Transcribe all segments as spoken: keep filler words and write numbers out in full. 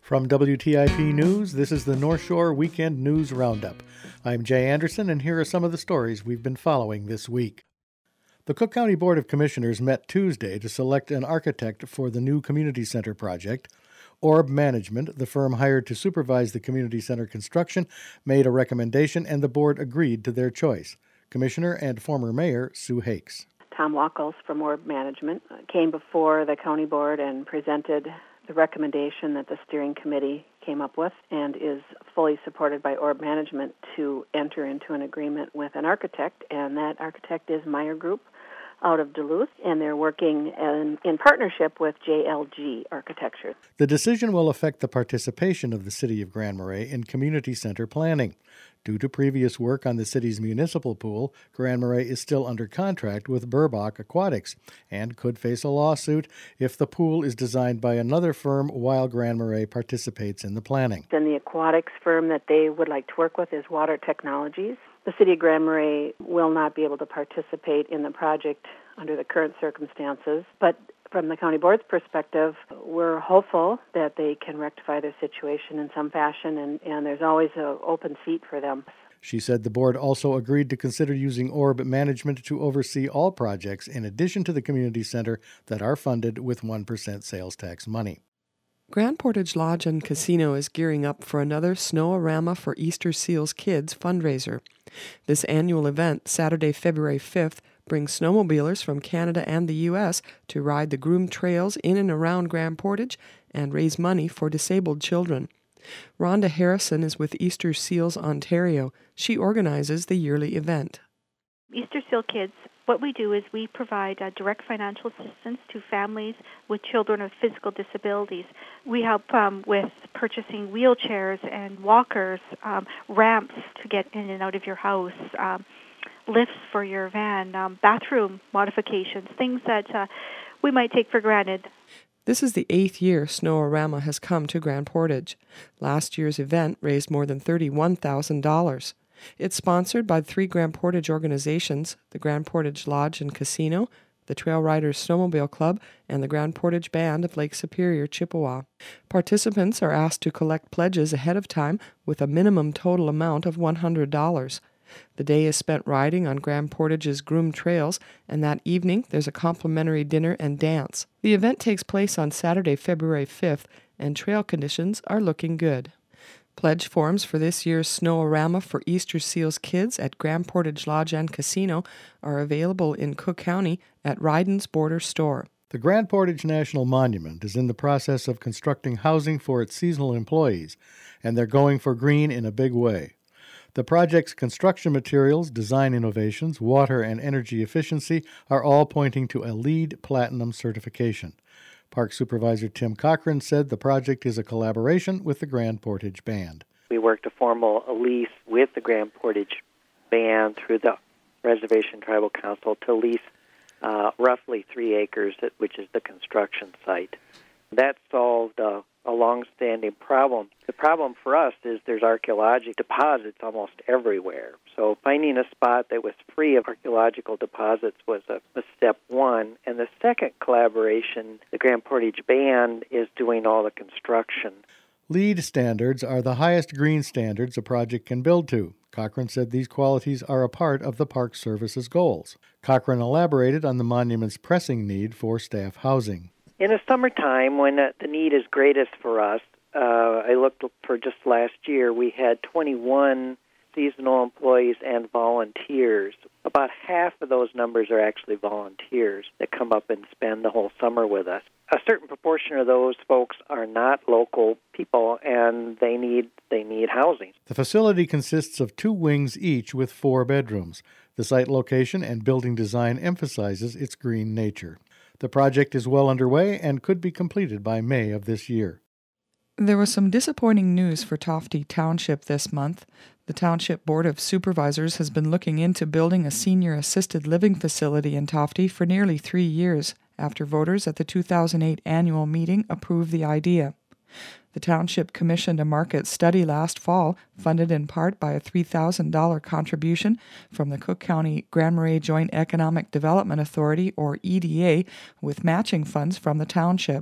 From W T I P News, this is the North Shore Weekend News Roundup. I'm Jay Anderson, and here are some of the stories we've been following this week. The Cook County Board of Commissioners met Tuesday to select an architect for the new community center project. Orb Management, the firm hired to supervise the community center construction, made a recommendation, and the board agreed to their choice. Commissioner and former Mayor Sue Hakes. Tom Wackels from Orb Management came before the county board and presented the recommendation that the steering committee came up with, and is fully supported by Orb Management to enter into an agreement with an architect, and that architect is Meyer Group out of Duluth, and they're working in, in partnership with J L G Architecture. The decision will affect the participation of the City of Grand Marais in community center planning. Due to previous work on the city's municipal pool, Grand Marais is still under contract with Burbach Aquatics and could face a lawsuit if the pool is designed by another firm while Grand Marais participates in the planning. Then the aquatics firm that they would like to work with is Water Technologies. The City of Grand Marais will not be able to participate in the project under the current circumstances, but from the county board's perspective, we're hopeful that they can rectify their situation in some fashion, and, and there's always an open seat for them. She said the board also agreed to consider using Orb Management to oversee all projects in addition to the community center that are funded with one percent sales tax money. Grand Portage Lodge and Casino is gearing up for another Snow-A-Rama for Easter Seals Kids fundraiser. This annual event, Saturday, February fifth, brings snowmobilers from Canada and the U S to ride the groomed trails in and around Grand Portage and raise money for disabled children. Rhonda Harrison is with Easter Seals Ontario. She organizes the yearly event. Easter Seal Kids, what we do is we provide uh, direct financial assistance to families with children with physical disabilities. We help um, with purchasing wheelchairs and walkers, um, ramps to get in and out of your house, um, lifts for your van, um, bathroom modifications, things that uh, we might take for granted. This is the eighth year Snow-A-Rama has come to Grand Portage. Last year's event raised more than thirty-one thousand dollars. It's sponsored by three Grand Portage organizations, the Grand Portage Lodge and Casino, the Trail Riders Snowmobile Club, and the Grand Portage Band of Lake Superior, Chippewa. Participants are asked to collect pledges ahead of time with a minimum total amount of one hundred dollars. The day is spent riding on Grand Portage's groomed trails, and that evening there's a complimentary dinner and dance. The event takes place on Saturday, February fifth, and trail conditions are looking good. Pledge forms for this year's Snow-A-Rama for Easter Seals Kids at Grand Portage Lodge and Casino are available in Cook County at Ryden's Border Store. The Grand Portage National Monument is in the process of constructing housing for its seasonal employees, and they're going for green in a big way. The project's construction materials, design innovations, water and energy efficiency are all pointing to a LEED Platinum certification. Park Supervisor Tim Cochran said the project is a collaboration with the Grand Portage Band. We worked a formal lease with the Grand Portage Band through the Reservation Tribal Council to lease uh, roughly three acres, which is the construction site. That solved uh, a long-standing problem. The problem for us is there's archaeological deposits almost everywhere. So finding a spot that was free of archaeological deposits was a, a step one. And the second collaboration, the Grand Portage Band is doing all the construction. LEED standards are the highest green standards a project can build to. Cochran said these qualities are a part of the Park Service's goals. Cochran elaborated on the monument's pressing need for staff housing. In the summertime, when the need is greatest for us, uh, I looked for just last year, we had twenty-one seasonal employees and volunteers. About half of those numbers are actually volunteers that come up and spend the whole summer with us. A certain proportion of those folks are not local people, and they need they need housing. The facility consists of two wings each with four bedrooms. The site location and building design emphasizes its green nature. The project is well underway and could be completed by May of this year. There was some disappointing news for Tofte Township this month. The Township Board of Supervisors has been looking into building a senior assisted living facility in Tofte for nearly three years, after voters at the two thousand eight annual meeting approved the idea. The Township commissioned a market study last fall, funded in part by a three thousand dollars contribution from the Cook County Grand Marais Joint Economic Development Authority, or E D A, with matching funds from the Township.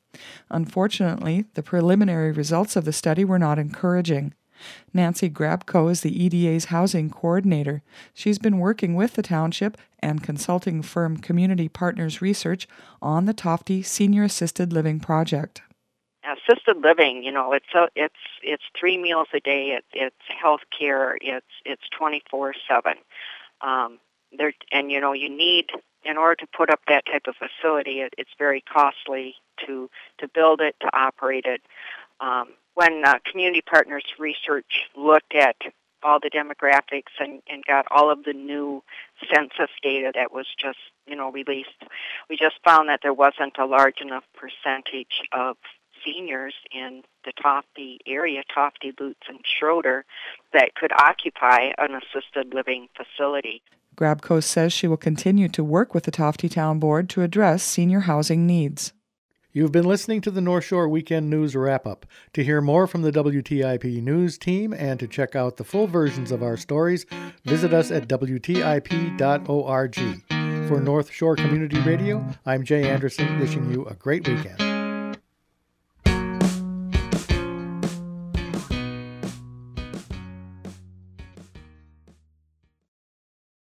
Unfortunately, the preliminary results of the study were not encouraging. Nancy Grabko is the E D A's housing coordinator. She's been working with the township and consulting firm Community Partners Research on the Tofte Senior Assisted Living Project. Assisted living, you know, it's a, it's it's three meals a day. It, it's health care. It's it's twenty-four seven. Um, there and you know you need in order to put up that type of facility. It, it's very costly to to build it, to operate it. Um, when uh, Community Partners Research looked at all the demographics and, and got all of the new census data that was just you know released, we just found that there wasn't a large enough percentage of seniors in the Tofte area, Tofte, Lutz, and Schroeder, that could occupy an assisted living facility. Grabko says she will continue to work with the Tofte Town Board to address senior housing needs. You've been listening to the North Shore Weekend News Wrap-Up. To hear more from the W T I P News team and to check out the full versions of our stories, visit us at W T I P dot org. For North Shore Community Radio, I'm Jay Anderson, wishing you a great weekend.